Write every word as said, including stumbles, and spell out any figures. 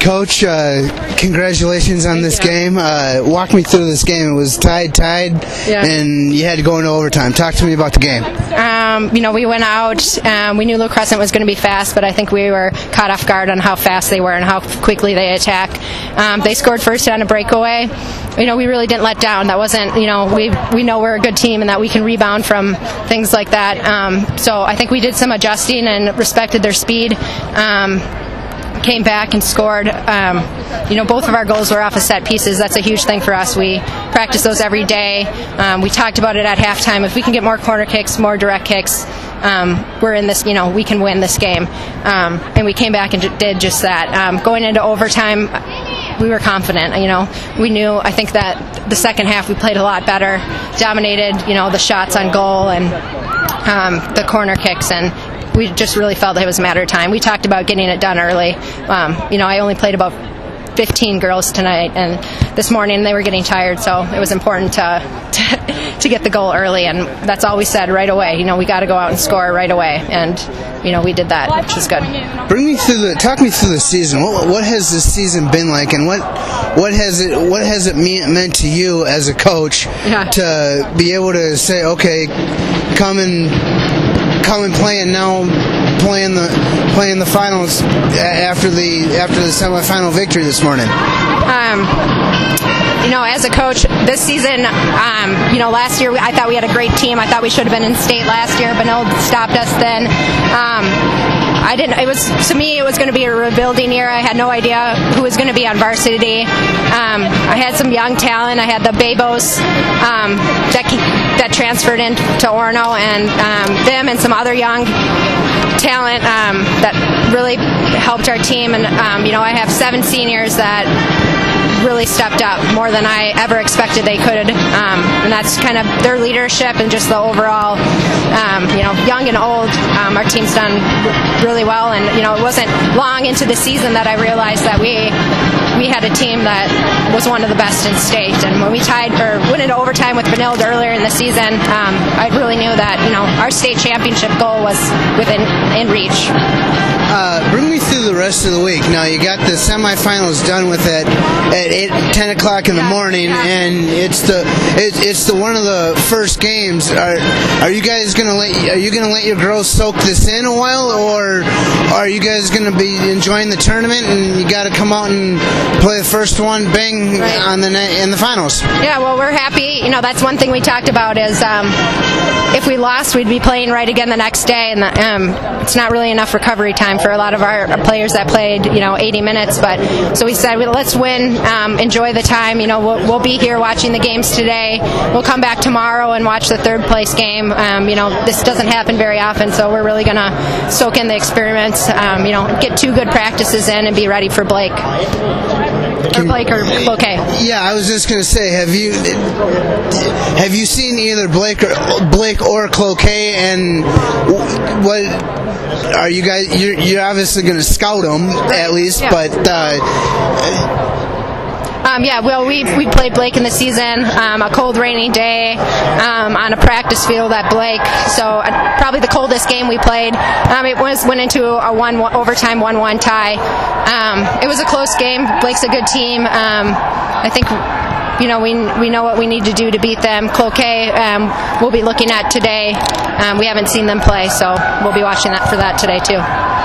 Coach, uh, congratulations on Thank this you. game. Uh, walk me through this game. It was tied, tied, Yeah. and you had to go into overtime. Talk to me about the game. Um, you know, we went out. Um, we knew Lou Crescent was going to be fast, but I think we were caught off guard on how fast they were and how quickly they attack. Um, they scored first on a breakaway. You know, we really didn't let down. That wasn't, you know, we we know we're a good team and that we can rebound from things like that. Um, so I think we did some adjusting and respected their speed. Um, came back and scored. Um, you know, both of our goals were off of set pieces. That's a huge thing for us. We practice those every day. Um, we talked about it at halftime. If we can get more corner kicks, more direct kicks, um, we're in this, you know, we can win this game. Um, and we came back and j- did just that. Um, going into overtime, we were confident. You know, we knew, I think that the second half we played a lot better, dominated, you know, the shots on goal and um, the corner kicks, and we just really felt that it was a matter of time. We talked about getting it done early. Um, you know, I only played about fifteen girls tonight, and this morning they were getting tired, so it was important to to, to get the goal early, and that's all we said right away. You know, we got to go out and score right away, and you know, we did that, which is good. Bring me through the. Talk me through the season. What, what has this season been like, and what what has it what has it mean, meant to you as a coach Yeah. to be able to say, okay, come and. Come and play, and now playing the playing the finals after the after the semifinal victory this morning. Um, you know, as a coach, this season, um, you know, last year I thought we had a great team. I thought we should have been in state last year. Benilde stopped us then. Um, I didn't. It was to me. It was going to be a rebuilding year. I had no idea who was going to be on varsity. Um, I had some young talent. I had the Babos um, that that transferred into Orono, and um, them and some other young talent um, that really helped our team. And um, you know, I have seven seniors that really stepped up more than I ever expected they could, um, and that's kind of their leadership and just the overall, um, you know, young and old. Um, our team's done really well, and you know, it wasn't long into the season that I realized that we we had a team that was one of the best in state. And when we tied or went into overtime with Benilde earlier in the season, um, I really knew that, you know, our state championship goal was within in reach. Uh, bring me through the rest of the week. Now you got the semifinals done with it at eight, ten o'clock in the morning, yeah. and it's the it, it's the one of the first games. Are are you guys gonna let are you gonna let your girls soak this in a while, or are you guys gonna be enjoying the tournament and you got to come out and play the first one, bang, Right. on the in the finals? Yeah, well, we're happy. You know, that's one thing we talked about is um, if we lost, we'd be playing right again the next day, and the, um, it's not really enough recovery time for a lot of our players that played, you know, eighty minutes. But so we said, well, let's win, um, enjoy the time. You know, we'll, we'll be here watching the games today. We'll come back tomorrow and watch the third place game. Um, you know, this doesn't happen very often, so we're really going to soak in the experience. Um, you know, get two good practices in and be ready for Blake. Or Blake or Cloquet. Yeah, I was just gonna say, have you have you seen either Blake or Blake or Cloquet, and what are you guys? You're, you're obviously gonna scout them at least, Yeah. but. Uh, Um, yeah, well, we we played Blake in the season, um, a cold, rainy day um, on a practice field at Blake. So uh, probably the coldest game we played. Um, it was went into a one, one overtime one one tie. Um, it was a close game. Blake's a good team. Um, I think. You know, we we know what we need to do to beat them. Cloquet, um, we'll be looking at today. Um, we haven't seen them play, so we'll be watching that for that today too.